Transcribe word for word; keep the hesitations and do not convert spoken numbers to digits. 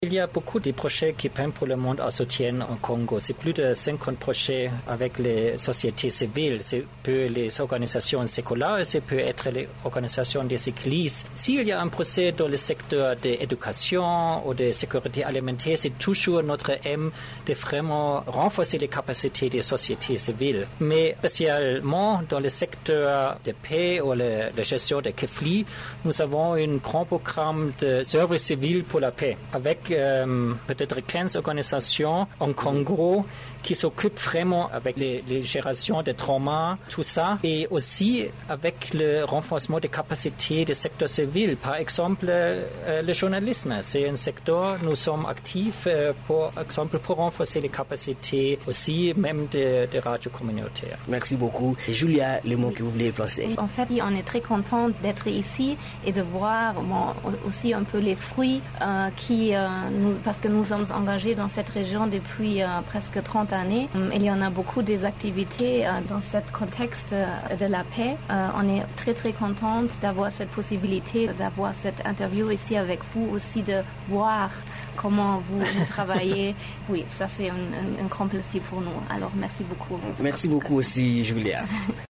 Il y a beaucoup de projets qui Pain pour le monde soutiennent en Congo. C'est plus de cinquante projets avec les sociétés civiles. C'est peut les organisations séculaires, c'est peut être les organisations des églises. S'il y a un projet dans le secteur de l'éducation ou de sécurité alimentaire, c'est toujours notre aim de vraiment renforcer les capacités des sociétés civiles. Mais spécialement dans le secteur de paix ou la gestion des conflits, nous avons un grand programme de service civil pour la paix avec Euh, peut-être quinze organisations en Congo qui s'occupent vraiment avec les, les gérations des traumas, tout ça, et aussi avec le renforcement des capacités du secteur civil. Par exemple, euh, le journalisme, c'est un secteur, nous sommes actifs, euh, pour exemple, pour renforcer les capacités aussi, même des de radios communautaires. Merci beaucoup. Et Julia, le mot que vous voulez placer? En fait, on est très content d'être ici et de voir bon, aussi un peu les fruits euh, qui... Euh, Nous, parce que nous sommes engagés dans cette région depuis euh, presque trente années. Il y en a beaucoup des activités euh, dans ce contexte euh, de la paix. Euh, on est très très contente d'avoir cette possibilité, d'avoir cette interview ici avec vous, aussi de voir comment vous, vous travaillez. Oui, ça c'est un, un, un grand plaisir pour nous. Alors merci beaucoup. Merci beaucoup aussi, Julia.